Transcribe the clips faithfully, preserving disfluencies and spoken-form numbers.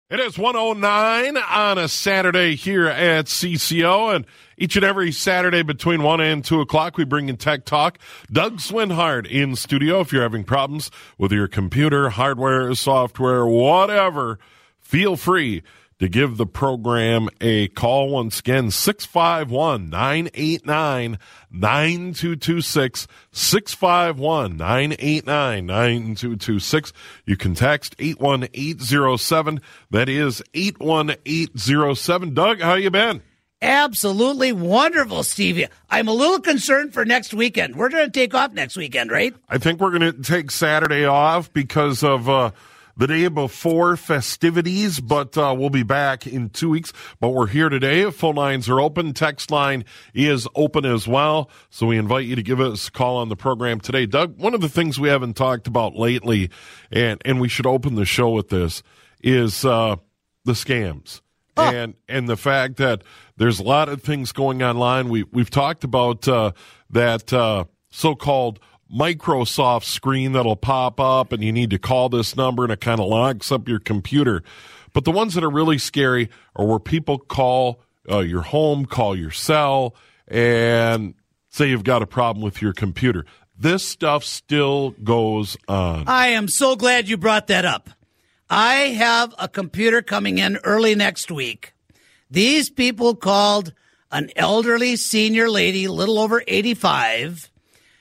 It is one oh nine on a Saturday here at C C O, and each and every Saturday between one and two o'clock, we bring in Tech Talk. Doug Swinhart in studio. If you're having problems with your computer, hardware, software, whatever, feel free to give the program a call. Once again, six five one, nine eight nine, nine two two six, six five one, nine eight nine, nine two two six. You can text eight one eight zero seven. That is eight one eight zero seven. Doug, how you been? Absolutely wonderful, Stevie. I'm a little concerned for next weekend. We're going to take off next weekend, right? I think we're going to take Saturday off because of uh, the day before festivities, but uh, we'll be back in two weeks. But we're here today. Phone lines are open. Text line is open as well. So we invite you to give us a call on the program today. Doug, one of the things we haven't talked about lately, and, and we should open the show with this, is uh, the scams. Oh. And and the fact that there's a lot of things going online. We, we've talked about uh, that uh, so-called Microsoft screen that'll pop up, and you need to call this number, and it kind of locks up your computer. But the ones that are really scary are where people call uh, your home, call your cell, and say you've got a problem with your computer. This stuff still goes on. I am so glad you brought that up. I have a computer coming in early next week. These people called an elderly senior lady, a little over eighty-five,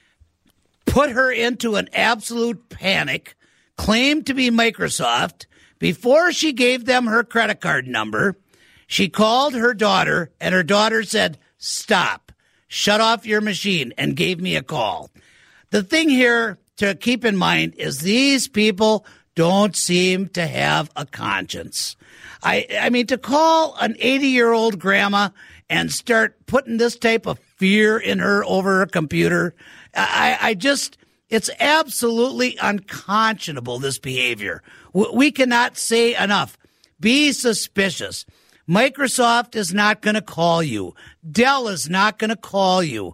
put her into an absolute panic, claimed to be Microsoft. Before she gave them her credit card number, she called her daughter, and her daughter said, "Stop, shut off your machine," and gave me a call. The thing here to keep in mind is these people don't seem to have a conscience. I, I mean, to call an eighty-year-old grandma and start putting this type of fear in her over her computer, I, I just, it's absolutely unconscionable, this behavior. We cannot say enough. Be suspicious. Microsoft is not going to call you. Dell is not going to call you.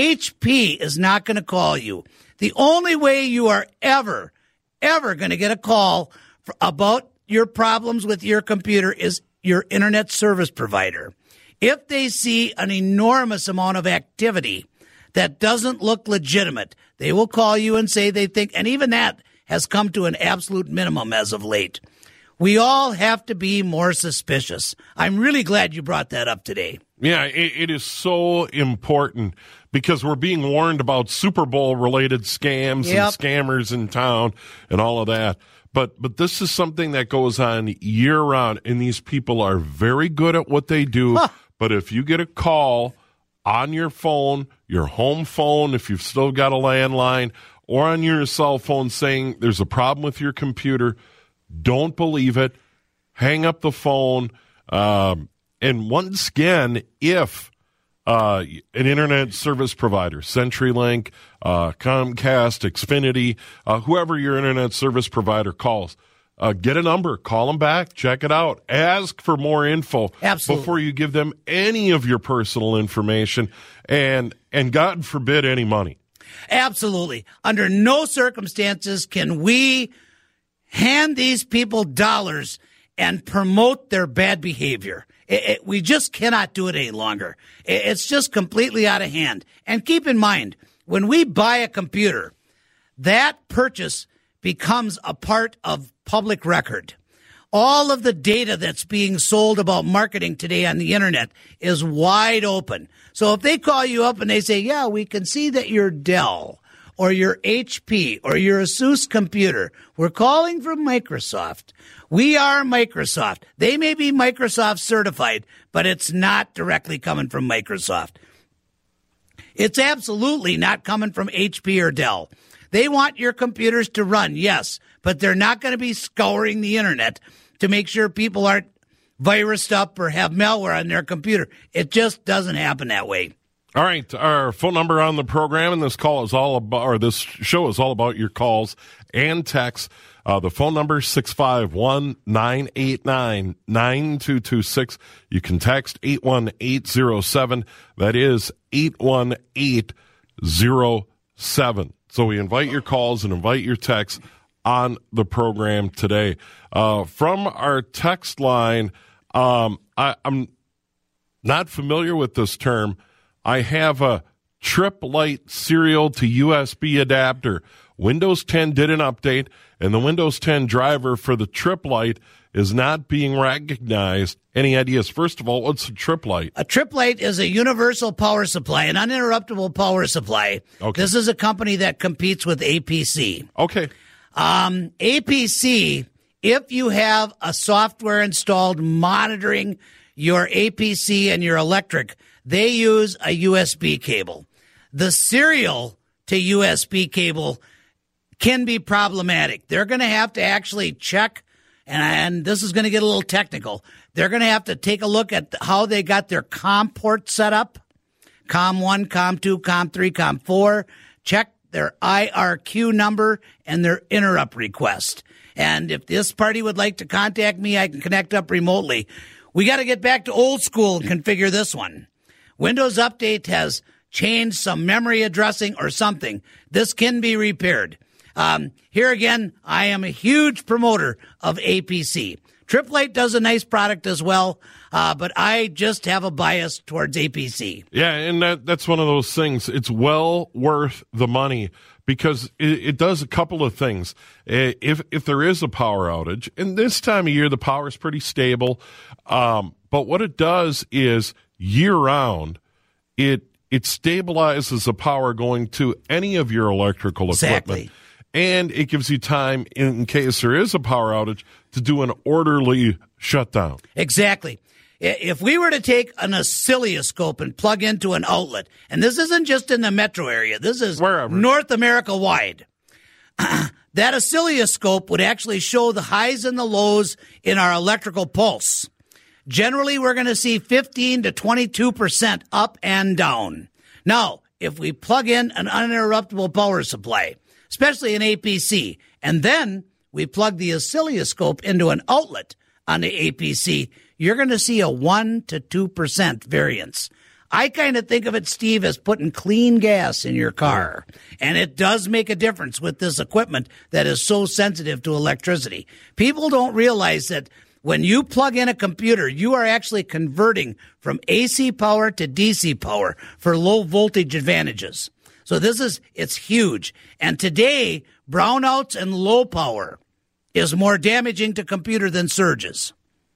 H P is not going to call you. The only way you are ever ever going to get a call for, about your problems with your computer is your internet service provider. If they see an enormous amount of activity that doesn't look legitimate, they will call you and say they think, and even that has come to an absolute minimum as of late. We all have to be more suspicious. I'm really glad you brought that up today. Yeah, it, it is so important because we're being warned about Super Bowl-related scams Yep. and scammers in town and all of that. But but this is something that goes on year-round, and these people are very good at what they do. Huh. But if you get a call on your phone, your home phone, if you've still got a landline, or on your cell phone saying there's a problem with your computer, don't believe it. Hang up the phone. Um, and once again, if uh, an internet service provider, CenturyLink, uh, Comcast, Xfinity, uh, whoever your internet service provider calls, uh, get a number, call them back, check it out, ask for more info Absolutely. Before you give them any of your personal information, and and God forbid any money. Absolutely. Under no circumstances can we hand these people dollars and promote their bad behavior. It, it, we just cannot do it any longer. It, it's just completely out of hand. And keep in mind, when we buy a computer, that purchase becomes a part of public record. All of the data that's being sold about marketing today on the internet is wide open. So if they call you up and they say, yeah, we can see that you're Dell or your H P or your Asus computer, we're calling from Microsoft. We are Microsoft. They may be Microsoft certified, but it's not directly coming from Microsoft. It's absolutely not coming from H P or Dell. They want your computers to run, yes, but they're not going to be scouring the internet to make sure people aren't virused up or have malware on their computer. It just doesn't happen that way. All right, our phone number on the program, and this call is all about, or this show is all about your calls and texts. Uh, the phone number is six five one, nine eight nine, nine two two six. You can text eight one eight zero seven. That is eight one eight zero seven. So we invite your calls and invite your texts on the program today. Uh, from our text line, um, I, I'm not familiar with this term. I have a Trip Lite serial to U S B adapter. Windows ten did an update, and the Windows ten driver for the Trip Lite is not being recognized. Any ideas? First of all, what's a Trip Lite? A Trip Lite is a universal power supply, an uninterruptible power supply. Okay. This is a company that competes with A P C. Okay. Um, A P C, if you have a software installed monitoring your A P C and your electric, they use a U S B cable. The serial to U S B cable can be problematic. They're going to have to actually check, and, and this is going to get a little technical. They're going to have to take a look at how they got their COM port set up. COM one, COM two, COM three, COM four. Check their I R Q number and their interrupt request. And if this party would like to contact me, I can connect up remotely. We got to get back to old school and configure this one. Windows Update has changed some memory addressing or something. This can be repaired. Um, here again, I am a huge promoter of A P C. Trip Lite does a nice product as well, uh, but I just have a bias towards A P C. Yeah, and that, that's one of those things. It's well worth the money because it, it does a couple of things. If if there is a power outage, and this time of year the power is pretty stable, um, but what it does is year-round, it it stabilizes the power going to any of your electrical equipment. Exactly. And it gives you time, in case there is a power outage, to do an orderly shutdown. Exactly. If we were to take an oscilloscope and plug into an outlet, and this isn't just in the metro area, this is Wherever. North America wide, that oscilloscope would actually show the highs and the lows in our electrical pulse. Generally, we're going to see fifteen to twenty-two percent up and down. Now, if we plug in an uninterruptible power supply, especially an A P C, and then we plug the oscilloscope into an outlet on the A P C, you're going to see a one to two percent variance. I kind of think of it, Steve, as putting clean gas in your car. And it does make a difference with this equipment that is so sensitive to electricity. People don't realize that when you plug in a computer, you are actually converting from A C power to D C power for low voltage advantages. So this is, it's huge. And today, brownouts and low power is more damaging to computer than surges.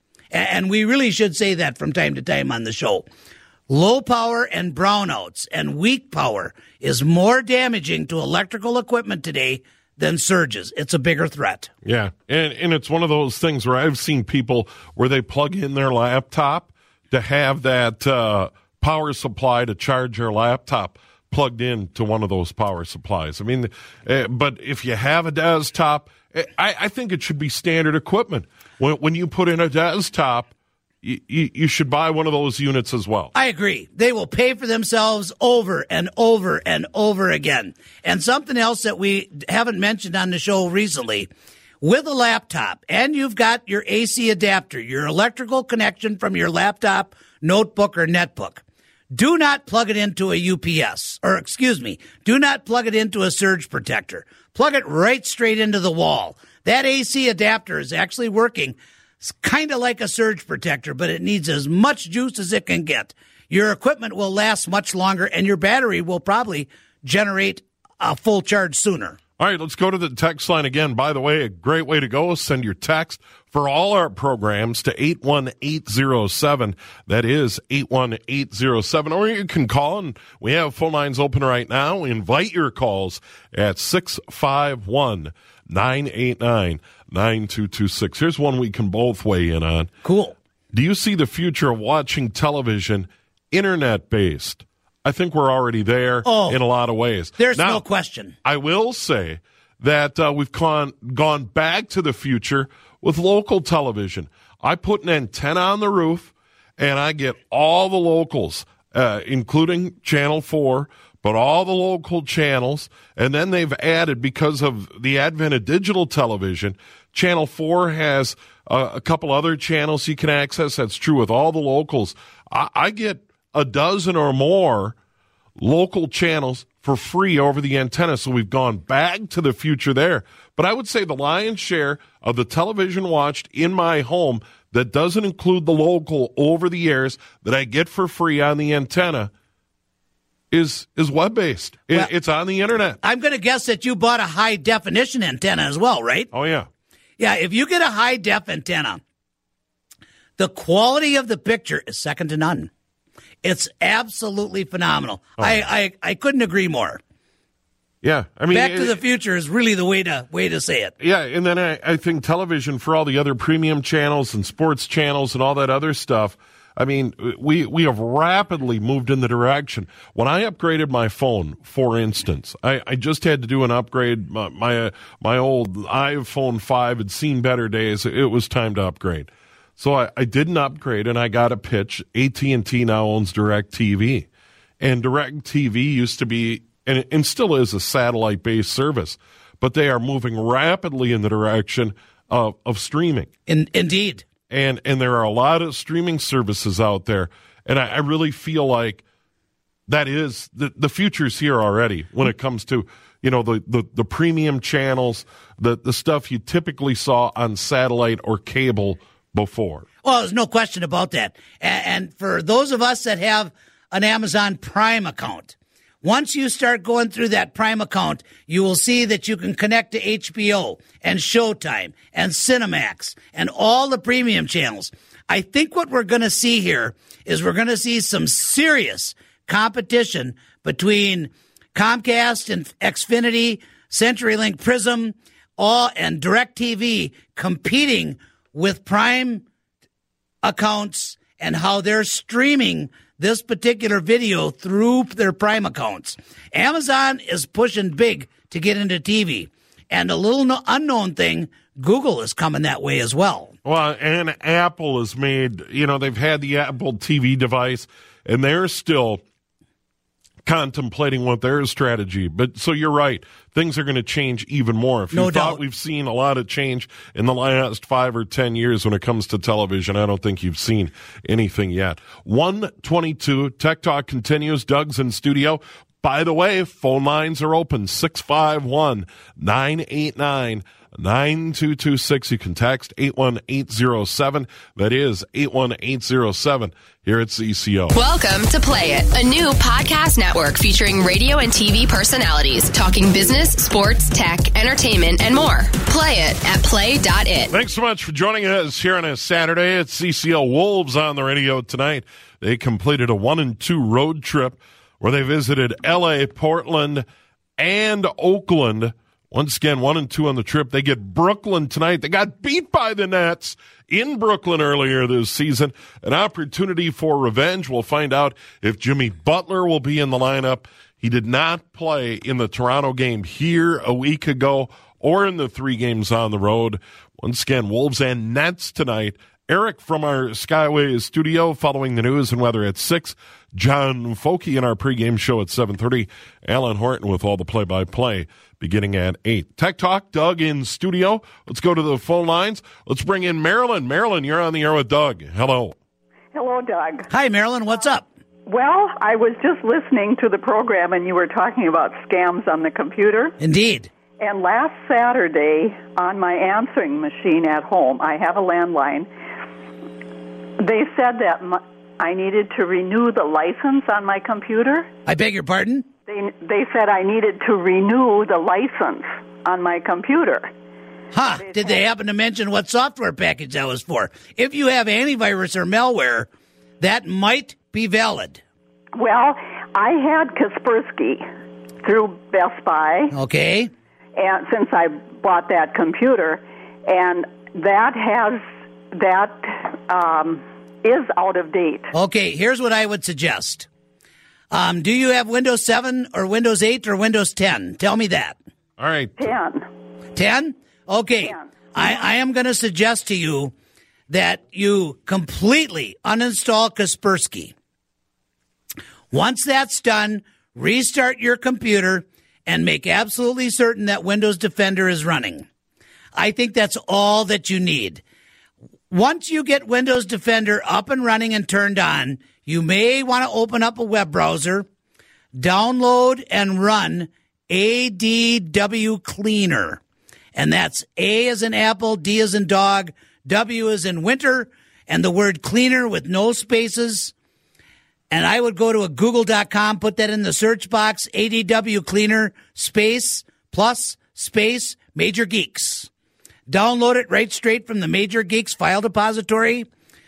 And we really should say that from time to time on the show. Low power and brownouts and weak power is more damaging to electrical equipment today than surges. It's a bigger threat. Yeah, and, and it's one of those things where I've seen people where they plug in their laptop to have that uh, power supply to charge their laptop plugged in to one of those power supplies. I mean, uh, but if you have a desktop, I, I think it should be standard equipment. When, when you put in a desktop, you, you, you should buy one of those units as well. I agree. They will pay for themselves over and over and over again. And something else that we haven't mentioned on the show recently, with a laptop, and you've got your A C adapter, your electrical connection from your laptop, notebook, or netbook, do not plug it into a U P S, or excuse me, do not plug it into a surge protector. Plug it right straight into the wall. That A C adapter is actually working kind of like a surge protector, but it needs as much juice as it can get. Your equipment will last much longer, and your battery will probably generate a full charge sooner. All right, let's go to the text line again. By the way, a great way to go is send your text for all our programs to eight one eight zero seven. That is eight one eight zero seven. Or you can call, and we have phone lines open right now. We invite your calls at six five one, nine eight nine, nine two two six. Here's one we can both weigh in on. Cool. Do you see the future of watching television internet-based? I think we're already there oh, in a lot of ways. There's now, no question. I will say that uh, we've gone, gone back to the future with local television. I put an antenna on the roof, and I get all the locals, uh, including Channel four, but all the local channels. And then they've added, because of the advent of digital television, Channel four has uh, a couple other channels you can access. That's true with all the locals. I, I get a dozen or more local channels for free over the antenna. So we've gone back to the future there. But I would say the lion's share of the television watched in my home that doesn't include the local over-the-airs that I get for free on the antenna is is web-based. It, well, it's on the internet. I'm going to guess that you bought a high-definition antenna as well, right? Oh, yeah. Yeah, if you get a high-def antenna, the quality of the picture is second to none. It's absolutely phenomenal. Oh. I, I, I couldn't agree more. Yeah, I mean, Back to it, the Future is really the way to way to say it. Yeah, and then I, I think television for all the other premium channels and sports channels and all that other stuff. I mean, we we have rapidly moved in the direction. When I upgraded my phone, for instance, I, I just had to do an upgrade. My my, my old iPhone five had seen better days. It was time to upgrade. So I, I did an upgrade, and I got a pitch. A T and T now owns DirecTV. And DirecTV used to be, and, and still is, a satellite-based service. But they are moving rapidly in the direction of, of streaming. In, indeed. And and there are a lot of streaming services out there. And I, I really feel like that is, the, the future's here already when it comes to, you know, the, the, the premium channels, the, the stuff you typically saw on satellite or cable before. Well, there's no question about that. And, and for those of us that have an Amazon Prime account, once you start going through that Prime account, you will see that you can connect to H B O and Showtime and Cinemax and all the premium channels. I think what we're going to see here is we're going to see some serious competition between Comcast and Xfinity, CenturyLink, Prism, all and DirecTV competing with Prime accounts and how they're streaming this particular video through their Prime accounts. Amazon is pushing big to get into T V. And a little no- unknown thing, Google is coming that way as well. Well, and Apple has made, you know, they've had the Apple T V device, and they're still contemplating what their strategy. But so you're right, things are going to change even more. If you No thought doubt. We've seen a lot of change in the last five or ten years when it comes to television, I don't think you've seen anything yet. one twenty-two, Tech Talk continues. Doug's in studio. By the way, phone lines are open, six five one, nine eight nine, nine two two six. You can text eight one eight zero seven. That is eight one eight zero seven here at C C O. Welcome to Play It, a new podcast network featuring radio and T V personalities talking business, sports, tech, entertainment, and more. Play it at play dot it. Thanks so much for joining us here on a Saturday at C C L. Wolves on the radio tonight. They completed a one and two road trip where they visited L A, Portland, and Oakland. Once again, one and two on the trip. They get Brooklyn tonight. They got beat by the Nets in Brooklyn earlier this season. An opportunity for revenge. We'll find out if Jimmy Butler will be in the lineup. He did not play in the Toronto game here a week ago or in the three games on the road. Once again, Wolves and Nets tonight. Eric from our Skyway studio following the news and weather at six. John Folke in our pregame show at seven thirty. Alan Horton with all the play-by-play beginning at eight. Tech Talk, Doug in studio. Let's go to the phone lines. Let's bring in Marilyn. Marilyn, you're on the air with Doug. Hello. Hello, Doug. Hi, Marilyn. What's up? Well, I was just listening to the program, and you were talking about scams on the computer. Indeed. And last Saturday, on my answering machine at home, I have a landline, they said that my, I needed to renew the license on my computer. I beg your pardon? They, they said I needed to renew the license on my computer. Huh. Did they happen to mention what software package that was for? If you have antivirus or malware, that might be valid. Well, I had Kaspersky through Best Buy. Okay. And since I bought that computer, and that has that um, is out of date. Okay, here's what I would suggest. Um, do you have Windows seven or Windows eight or Windows ten? Tell me that. All right. ten. ten? Okay. ten. I, I am going to suggest to you that you completely uninstall Kaspersky. Once that's done, restart your computer and make absolutely certain that Windows Defender is running. I think that's all that you need. Once you get Windows Defender up and running and turned on, you may want to open up a web browser, download and run A D W Cleaner. And that's A as in apple, D as in dog, W as in winter, and the word cleaner with no spaces. And I would go to a google dot com, put that in the search box, A D W Cleaner, space, plus, space, Major Geeks. Download it right straight from the Major Geeks file depository.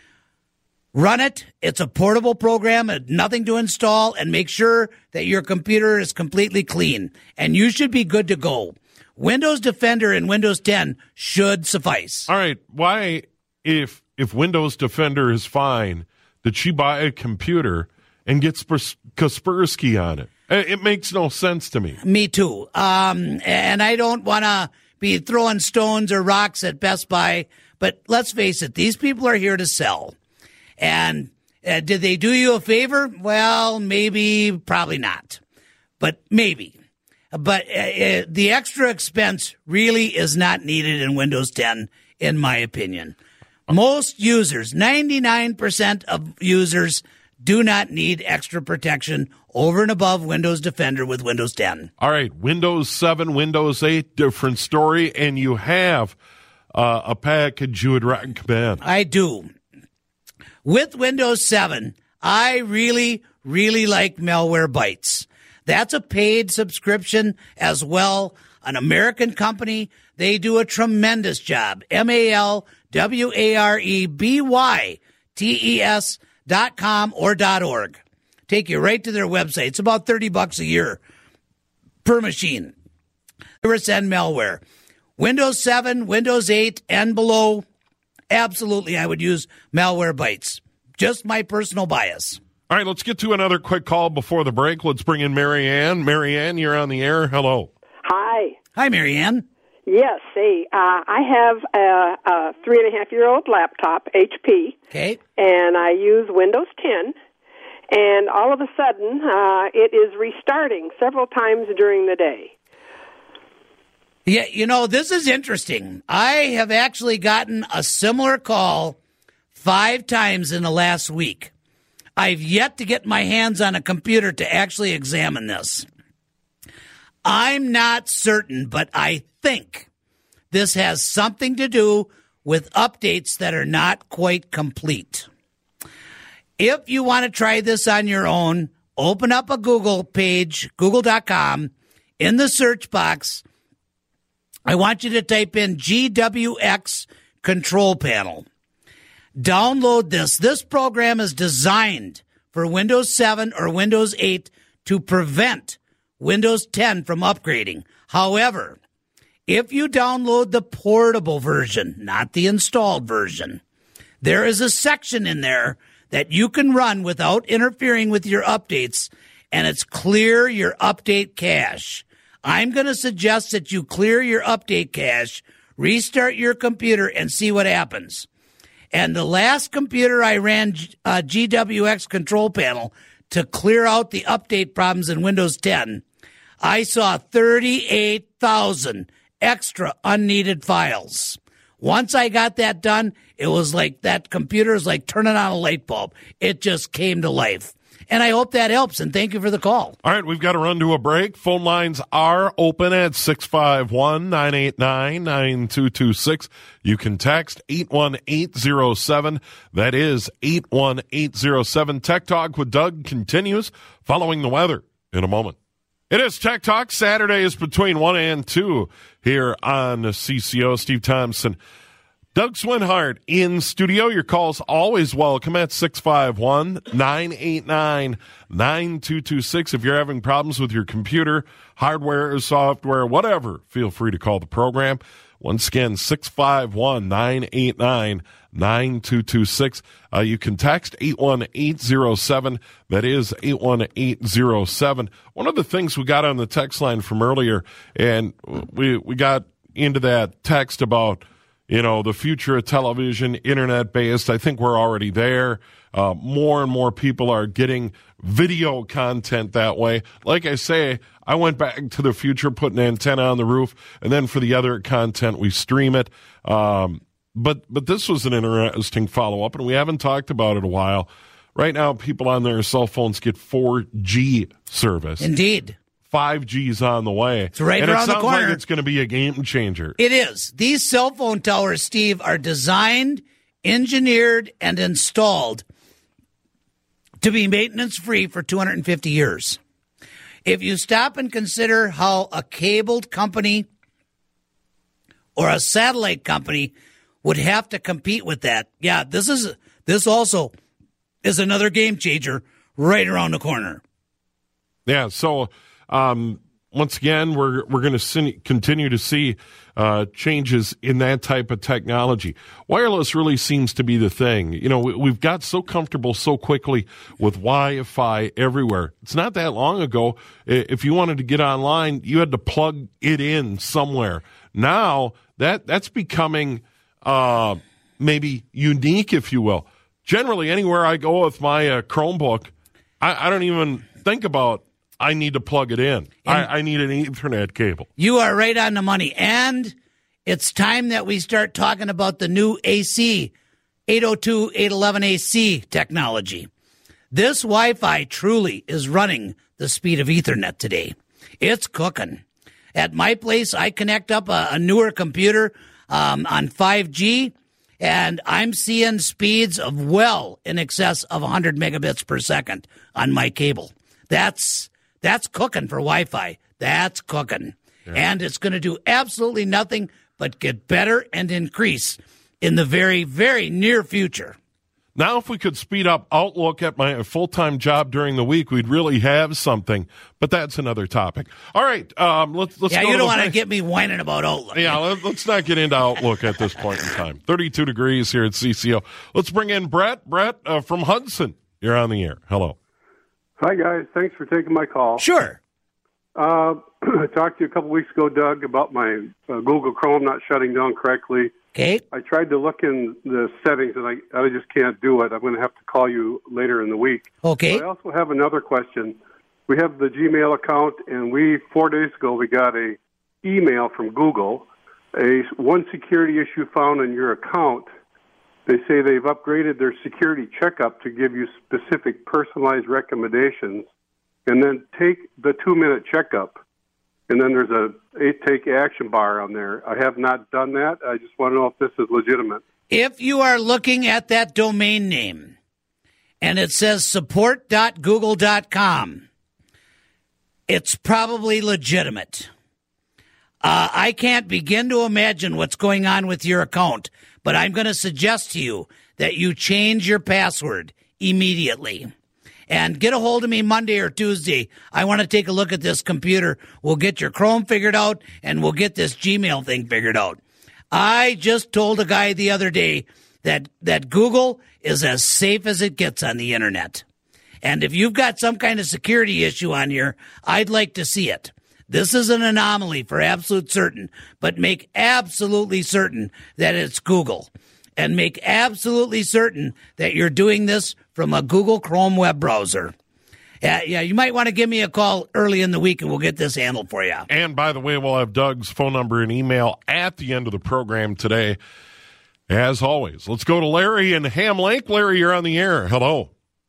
Run it. It's a portable program, nothing to install, and make sure that your computer is completely clean. And you should be good to go. Windows Defender and Windows ten should suffice. All right. Why, if if Windows Defender is fine, did she buy a computer and get Spers- Kaspersky on it? It makes no sense to me. Me too. Um, and I don't want to be throwing stones or rocks at Best Buy, but let's face it, these people are here to sell. And uh, did they do you a favor? Well, maybe, probably not, but maybe. But uh, uh, the extra expense really is not needed in Windows ten, in my opinion. Most users, ninety-nine percent of users, do not need extra protection over and above Windows Defender with Windows ten. All right, Windows seven, Windows eight, different story, and you have uh, a package you would recommend. I do. With Windows seven, I really, really like Malwarebytes. That's a paid subscription as well, an American company. They do a tremendous job. M A L W A R E B Y T E S dot com or dot org. Take you right to their website. It's about thirty bucks a year per machine. Virus and malware. Windows seven, Windows eight, and below, absolutely I would use Malwarebytes. Just my personal bias. All right, let's get to another quick call before the break. Let's bring in Mary Ann. Mary Ann, you're on the air. Hello. Hi. Hi, Mary Ann. Yes, see, uh, I have a, a three and a half year old laptop, H P, Okay. and I use Windows ten, and all of a sudden uh, it is restarting several times during the day. Yeah, you know, this is interesting. I have actually gotten a similar call five times in the last week. I've yet to get my hands on a computer to actually examine this. I'm not certain, but I think this has something to do with updates that are not quite complete. If you want to try this on your own, open up a Google page, google dot com. In the search box, I want you to type in G W X Control Panel. Download this. This program is designed for Windows seven or Windows eight to prevent Windows ten from upgrading. However, if you download the portable version, not the installed version, there is a section in there that you can run without interfering with your updates, and it's clear your update cache. I'm going to suggest that you clear your update cache, restart your computer, and see what happens. And the last computer I ran uh, G W X Control Panel to clear out the update problems in Windows ten, I saw thirty-eight thousand extra unneeded files. Once I got that done, it was like that computer is like turning on a light bulb. It just came to life. And I hope that helps, and thank you for the call. All right, we've got to run to a break. Phone lines are open at six five one, nine eight nine, nine two two six. You can text eight one eight zero seven. That is eight one eight zero seven. Tech Talk with Doug continues following the weather in a moment. It is Tech Talk. Saturdays between one and two here on C C O. Steve Thompson, Doug Swinhart in studio. Your call's always welcome at six five one, nine eight nine, nine two two six. If you're having problems with your computer, hardware, software, whatever, feel free to call the program. Once again, six five one, nine eight nine, nine two two six. Uh, you can text eight one eight zero seven. That is eight one eight zero seven. One of the things we got on the text line from earlier, and we we got into that text about, you know, the future of television, internet-based. I think we're already there. Uh, more and more people are getting video content that way. Like I say, I went back to the future, put an antenna on the roof, and then for the other content, we stream it. Um, but but this was an interesting follow-up, and we haven't talked about it in a while. Right now, people on their cell phones get four G service. Indeed. five G's on the way. It's right and around it sounds the corner. like it's going to be a game changer. It is. These cell phone towers, Steve, are designed, engineered, and installed to be maintenance-free for two hundred fifty years. If you stop and consider how a cabled company or a satellite company would have to compete with that, yeah, this is this also is another game changer right around the corner. Yeah, so um, once again, we're we're going to continue to see uh, changes in that type of technology. Wireless really seems to be the thing. You know, we, we've got so comfortable so quickly with Wi-Fi everywhere. It's not that long ago, if you wanted to get online, you had to plug it in somewhere. Now, that that's becoming uh, maybe unique, if you will. Generally, anywhere I go with my uh, Chromebook, I, I don't even think about I need to plug it in. I, I need an Ethernet cable. You are right on the money. And it's time that we start talking about the new A C, eight oh two, eight eleven A C technology. This Wi-Fi truly is running the speed of Ethernet today. It's cooking. At my place, I connect up a, a newer computer um, on five G, and I'm seeing speeds of well in excess of one hundred megabits per second on my cable. That's that's cooking for Wi-Fi. That's cooking. Yeah. And it's going to do absolutely nothing but get better and increase in the very, very near future. Now, if we could speed up Outlook at my full-time job during the week, we'd really have something. But that's another topic. All right, um, let's let's. Yeah, go you to don't the want to get me whining about Outlook. Yeah, let, let's not get into Outlook at this point in time. thirty-two degrees here at C C O. Let's bring in Brett. Brett uh, from Hudson. You're on the air. Hello. Hi, guys. Thanks for taking my call. Sure. Uh, I talked to you a couple weeks ago, Doug, about my uh, Google Chrome not shutting down correctly. Okay. I tried to look in the settings, and I, I just can't do it. I'm going to have to call you later in the week. Okay. But I also have another question. We have the Gmail account, and we four days ago we got a email from Google, a one security issue found in your account. They say they've upgraded their security checkup to give you specific personalized recommendations, and then take the two-minute checkup. And then there's a take action bar on there. I have not done that. I just want to know if this is legitimate. If you are looking at that domain name and it says support dot google dot com, it's probably legitimate. Uh, I can't begin to imagine what's going on with your account, but I'm going to suggest to you that you change your password immediately. And get a hold of me Monday or Tuesday. I want to take a look at this computer. We'll get your Chrome figured out, and we'll get this Gmail thing figured out. I just told a guy the other day that, that Google is as safe as it gets on the Internet. And if you've got some kind of security issue on here, I'd like to see it. This is an anomaly for absolute certain, but make absolutely certain that it's Google. And make absolutely certain that you're doing this from a Google Chrome web browser. Yeah, yeah, you might want to give me a call early in the week, and we'll get this handled for you. And by the way, we'll have Doug's phone number and email at the end of the program today. As always, let's go to Larry in Ham Lake. Larry, you're on the air. Hello.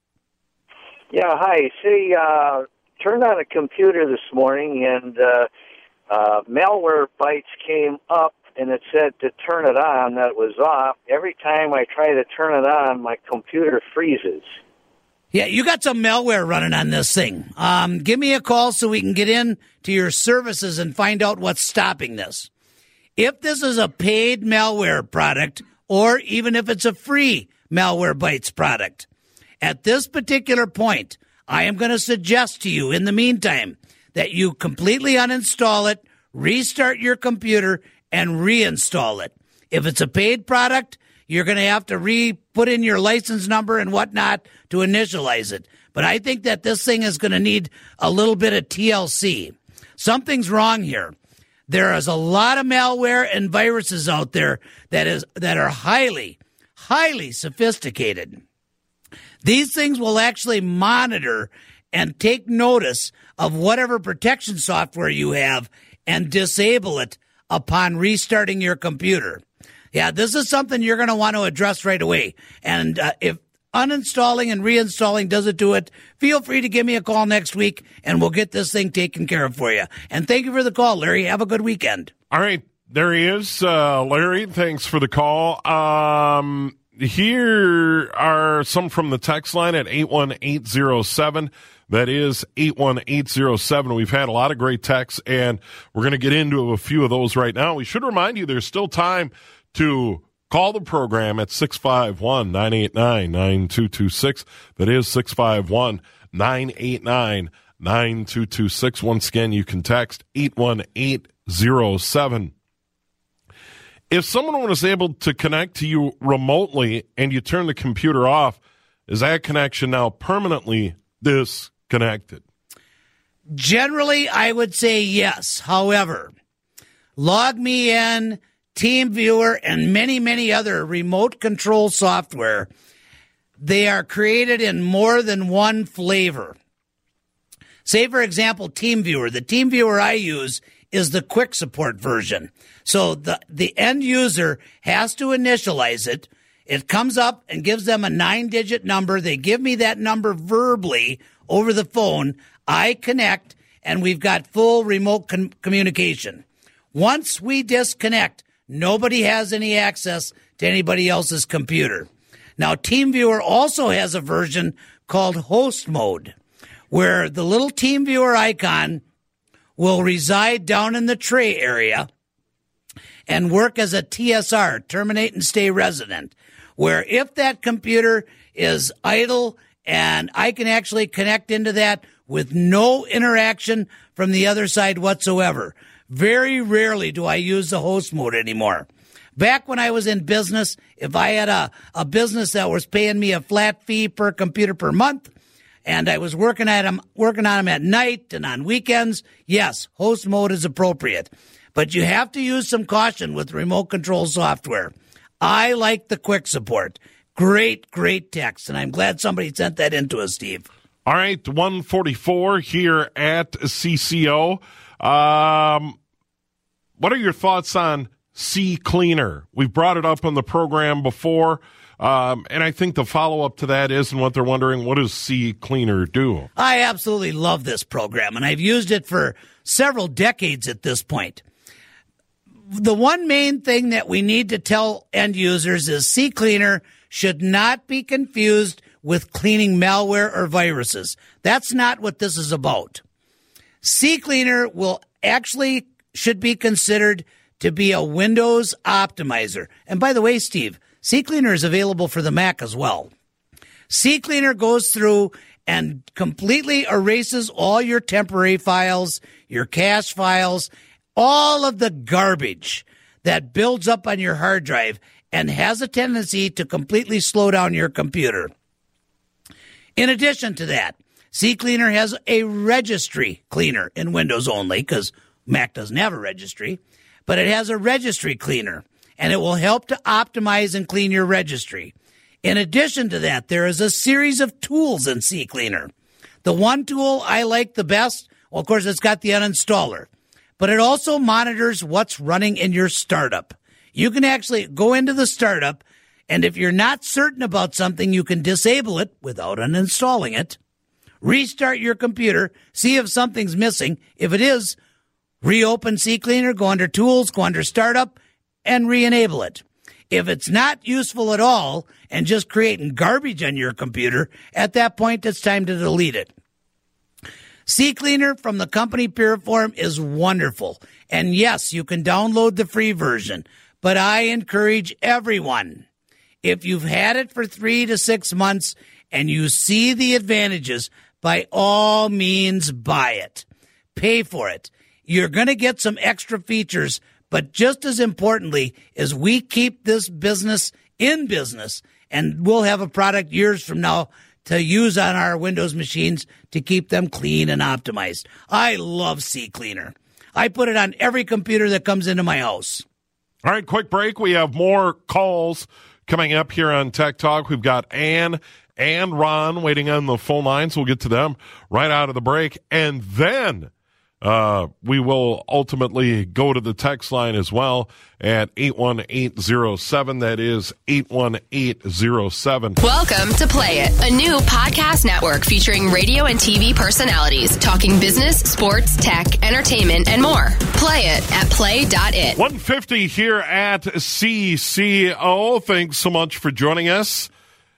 Yeah, hi. See, uh, turned on a computer this morning, and uh, uh, Malwarebytes came up, and it said to turn it on, that it was off. Every time I try to turn it on, my computer freezes. Yeah, you got some malware running on this thing. Um, give me a call so we can get in to your services and find out what's stopping this. If this is a paid malware product, or even if it's a free Malwarebytes product, at this particular point, I am going to suggest to you in the meantime that you completely uninstall it, restart your computer, and reinstall it. If it's a paid product, you're going to have to re-put in your license number and whatnot to initialize it. But I think that this thing is going to need a little bit of T L C. Something's wrong here. There is a lot of malware and viruses out there that is that are highly, highly sophisticated. These things will actually monitor and take notice of whatever protection software you have and disable it upon restarting your computer. Yeah, this is something you're going to want to address right away. And uh, if uninstalling and reinstalling doesn't do it, feel free to give me a call next week, and we'll get this thing taken care of for you. And thank you for the call, Larry. Have a good weekend. All right. There he is. Uh, Larry, thanks for the call. Um, here are some from the text line at eight one eight zero seven. That is eight one eight zero seven. We've had a lot of great texts, and we're going to get into a few of those right now. We should remind you there's still time to call the program at six five one, nine eight nine, nine two two six. That is six five one, nine eight nine, nine two two six. Once again, you can text eight one eight zero seven. If someone was able to connect to you remotely and you turn the computer off, is that connection now permanently disconnected? Generally, I would say yes. However, LogMeIn, TeamViewer, and many, many other remote control software, they are created in more than one flavor. Say, for example, TeamViewer. The TeamViewer I use is the quick support version. So the, the end user has to initialize it. It comes up and gives them a nine-digit number. They give me that number verbally over the phone. I connect, and we've got full remote com- communication. Once we disconnect, nobody has any access to anybody else's computer. Now, TeamViewer also has a version called host mode, where the little TeamViewer icon will reside down in the tray area and work as a T S R, terminate and stay resident, where if that computer is idle and I can actually connect into that with no interaction from the other side whatsoever. Very rarely do I use the host mode anymore. Back when I was in business, if I had a, a business that was paying me a flat fee per computer per month, and I was working at them, working on them at night and on weekends, yes, host mode is appropriate. But you have to use some caution with remote control software. I like the quick support. Great, great text, and I'm glad somebody sent that in to us, Steve. All right, one forty-four here at C C O. Um, what are your thoughts on CCleaner? We've brought it up on the program before. Um, and I think the follow-up to that is, and what they're wondering, what does CCleaner do? I absolutely love this program, and I've used it for several decades at this point. The one main thing that we need to tell end users is CCleaner should not be confused with cleaning malware or viruses. That's not what this is about. CCleaner will actually should be considered to be a Windows optimizer. And by the way, Steve, CCleaner is available for the Mac as well. CCleaner goes through and completely erases all your temporary files, your cache files, all of the garbage that builds up on your hard drive and has a tendency to completely slow down your computer. In addition to that, CCleaner has a registry cleaner in Windows only because Mac doesn't have a registry, but it has a registry cleaner, and it will help to optimize and clean your registry. In addition to that, there is a series of tools in CCleaner. The one tool I like the best, well, of course, it's got the uninstaller, but it also monitors what's running in your startup. You can actually go into the startup, and if you're not certain about something, you can disable it without uninstalling it. Restart your computer, see if something's missing. If it is, reopen CCleaner, go under Tools, go under Startup, and re-enable it. If it's not useful at all and just creating garbage on your computer, at that point, it's time to delete it. CCleaner from the company Piriform is wonderful. And yes, you can download the free version, but I encourage everyone, if you've had it for three to six months and you see the advantages, by all means, buy it. Pay for it. You're going to get some extra features, but just as importantly is we keep this business in business, and we'll have a product years from now to use on our Windows machines to keep them clean and optimized. I love CCleaner. I put it on every computer that comes into my house. All right, quick break. We have more calls coming up here on Tech Talk. We've got Ann and Ron waiting on the phone lines. We'll get to them right out of the break. And then Uh, we will ultimately go to the text line as well at eight one eight zero seven. That is eight one eight zero seven. Welcome to Play It, a new podcast network featuring radio and T V personalities talking business, sports, tech, entertainment, and more. Play it at play dot it. one fifty here at C C O. Thanks so much for joining us.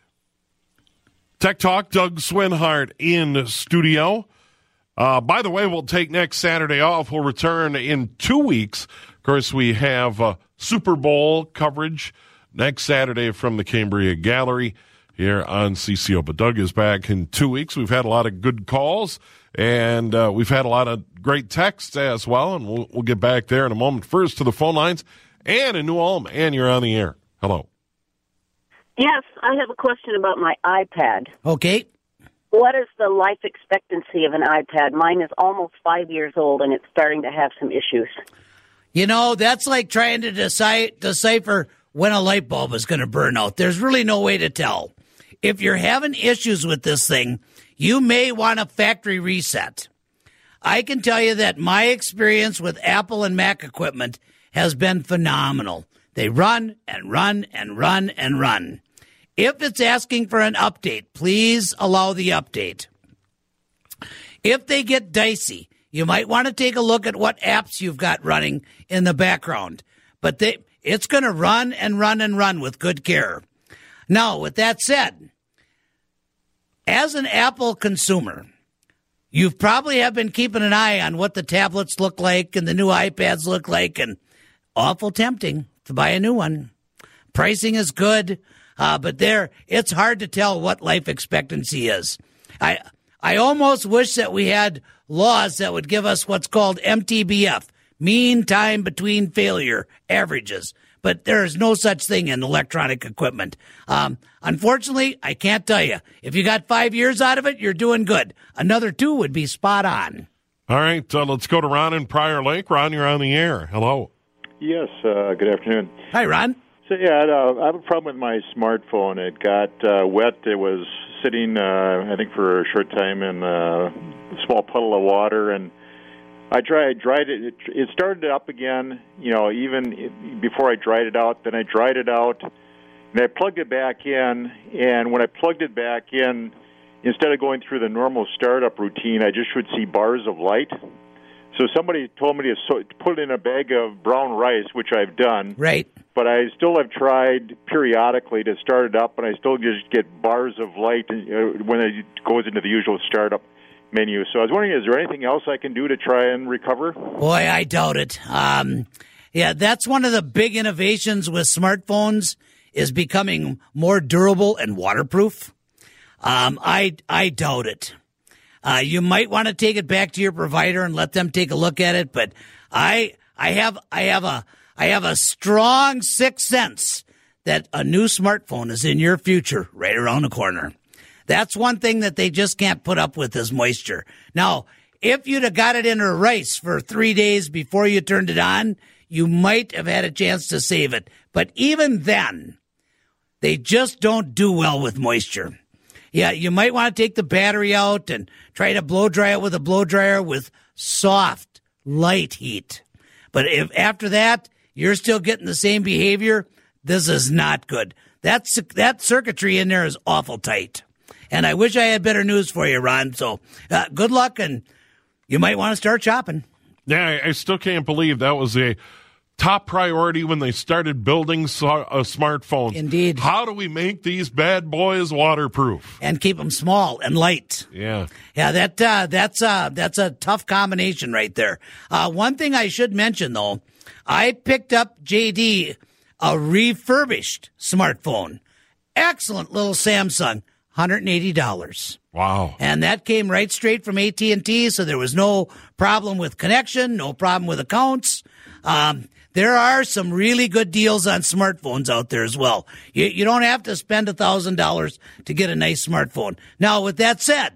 Tech Talk, Doug Swinhart in studio. Uh, by the way, we'll take next Saturday off. We'll return in two weeks. Of course, we have uh, Super Bowl coverage next Saturday from the Cambria Gallery here on C C O. But Doug is back in two weeks. We've had a lot of good calls, and uh, we've had a lot of great texts as well, and we'll, we'll get back there in a moment. First to the phone lines. Ann in New Ulm. Ann, you're on the air. Hello. Yes, I have a question about my iPad. Okay. What is the life expectancy of an iPad? Mine is almost five years old, and it's starting to have some issues. You know, that's like trying to decide, decipher when a light bulb is going to burn out. There's really no way to tell. If you're having issues with this thing, you may want a factory reset. I can tell you that my experience with Apple and Mac equipment has been phenomenal. They run and run and run and run. If it's asking for an update, please allow the update. If they get dicey, you might want to take a look at what apps you've got running in the background. But they, it's going to run and run and run with good care. Now, with that said, as an Apple consumer, you probably have been keeping an eye on what the tablets look like and the new iPads look like, and awful tempting to buy a new one. Pricing is good. Uh, but there, it's hard to tell what life expectancy is. I I almost wish that we had laws that would give us what's called M T B F, mean time between failure averages. But there is no such thing in electronic equipment. Um, unfortunately, I can't tell you. If you got five years out of it, you're doing good. Another two would be spot on. All right, uh, let's go to Ron in Prior Lake. Ron, you're on the air. Hello. Yes, uh, good afternoon. Hi, Ron. So, yeah, uh, I have a problem with my smartphone. It got uh, wet. It was sitting, uh, I think, for a short time in a small puddle of water, and I tried, dried it. It started up again, you know, even before I dried it out. Then I dried it out, and I plugged it back in, and when I plugged it back in, instead of going through the normal startup routine, I just would see bars of light. So somebody told me to so, put in a bag of brown rice, which I've done. Right. But I still have tried periodically to start it up, and I still just get bars of light uh, when it goes into the usual startup menu. So I was wondering, is there anything else I can do to try and recover? Boy, I doubt it. Um, yeah, that's one of the big innovations with smartphones is becoming more durable and waterproof. Um, I I doubt it. Uh, you might want to take it back to your provider and let them take a look at it. But I, I have, I have a, I have a strong sixth sense that a new smartphone is in your future, right around the corner. That's one thing that they just can't put up with is moisture. Now, if you'd have got it in a rice for three days before you turned it on, you might have had a chance to save it. But even then, they just don't do well with moisture. Yeah, you might want to take the battery out and try to blow dry it with a blow dryer with soft, light heat. But if after that you're still getting the same behavior, this is not good. That's that circuitry in there is awful tight. And I wish I had better news for you, Ron. So uh, good luck, and you might want to start shopping. Yeah, I still can't believe that was a top priority when they started building so- a smartphone. Indeed. How do we make these bad boys waterproof? And keep them small and light. Yeah. Yeah, that uh, that's uh, that's a tough combination right there. Uh, one thing I should mention, though, I picked up, J D, a refurbished smartphone. Excellent little Samsung, one hundred eighty dollars. Wow. And that came right straight from A T and T, so there was no problem with connection, no problem with accounts. Um, there are some really good deals on smartphones out there as well. You, you don't have to spend one thousand dollars to get a nice smartphone. Now, with that said,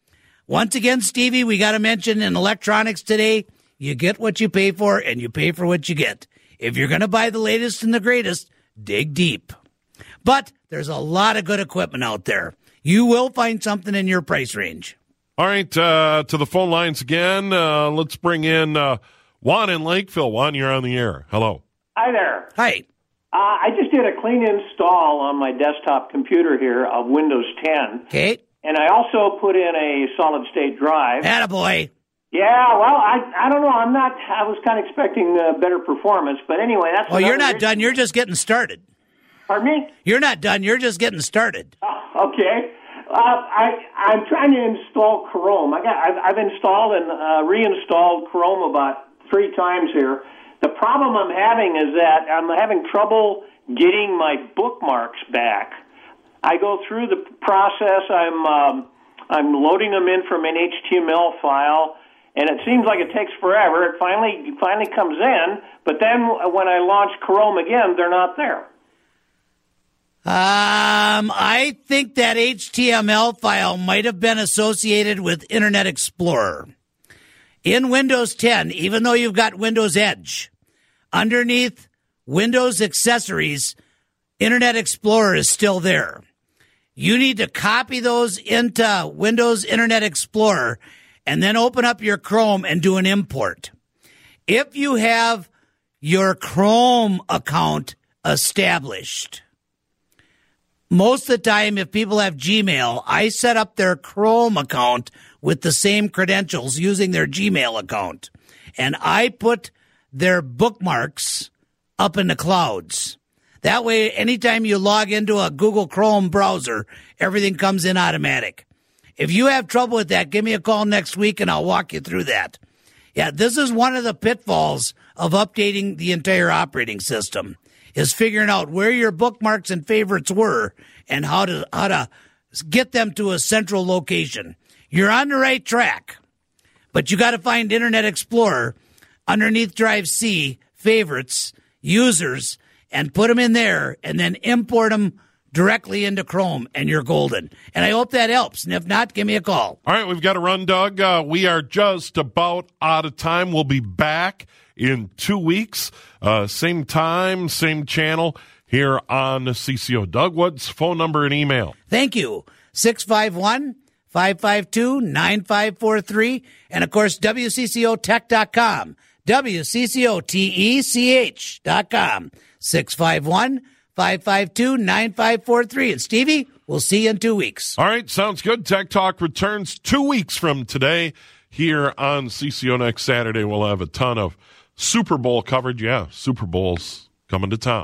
once again, Stevie, we got to mention in electronics today, you get what you pay for and you pay for what you get. If you're going to buy the latest and the greatest, dig deep. But there's a lot of good equipment out there. You will find something in your price range. All right, uh, to the phone lines again. Uh, let's bring in uh, Juan in Lakeville. Juan, you're on the air. Hello. Hi there. Hi. Uh, I just did a clean install on my desktop computer here of Windows ten. Okay. And I also put in a solid-state drive. Attaboy. Yeah, well, I I don't know. I'm not. I was kind of expecting uh, better performance, but anyway, that's. Well, you're not issue. done. You're just getting started. Pardon me? You're not done. You're just getting started. Oh, okay. Uh, I I'm trying to install Chrome. I got I've, I've installed and uh, reinstalled Chrome about three times here. The problem I'm having is that I'm having trouble getting my bookmarks back. I go through the process. I'm um, I'm loading them in from an H T M L file, and it seems like it takes forever. It finally finally comes in, but then when I launch Chrome again, they're not there. Um, I think that H T M L file might have been associated with Internet Explorer. In Windows ten, even though you've got Windows Edge, underneath Windows Accessories, Internet Explorer is still there. You need to copy those into Windows Internet Explorer and then open up your Chrome and do an import. If you have your Chrome account established, most of the time, if people have Gmail, I set up their Chrome account with the same credentials using their Gmail account. And I put their bookmarks up in the clouds. That way, anytime you log into a Google Chrome browser, everything comes in automatic. If you have trouble with that, give me a call next week and I'll walk you through that. Yeah, this is one of the pitfalls of updating the entire operating system, is figuring out where your bookmarks and favorites were and how to how to get them to a central location. You're on the right track, but you got to find Internet Explorer underneath Drive C, favorites, users, and put them in there, and then import them directly into Chrome, and you're golden. And I hope that helps. And if not, give me a call. All right, we've got to run, Doug. Uh, we are just about out of time. We'll be back in two weeks. Uh, same time, same channel here on C C O. Doug, what's phone number and email? Thank you. six five one, five five two, nine five four three. And, of course, W C C O tech dot com. W C C O T E C H dot com. six five one, five five two, nine five four three. And, Stevie, we'll see you in two weeks. All right, sounds good. Tech Talk returns two weeks from today here on C C O. Next Saturday. We'll have a ton of Super Bowl coverage. Yeah, Super Bowl's coming to town.